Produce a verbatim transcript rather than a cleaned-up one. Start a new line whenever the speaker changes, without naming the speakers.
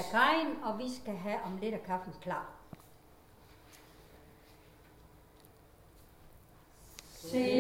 Karin, og vi skal have om lidt af kaffen klar. Se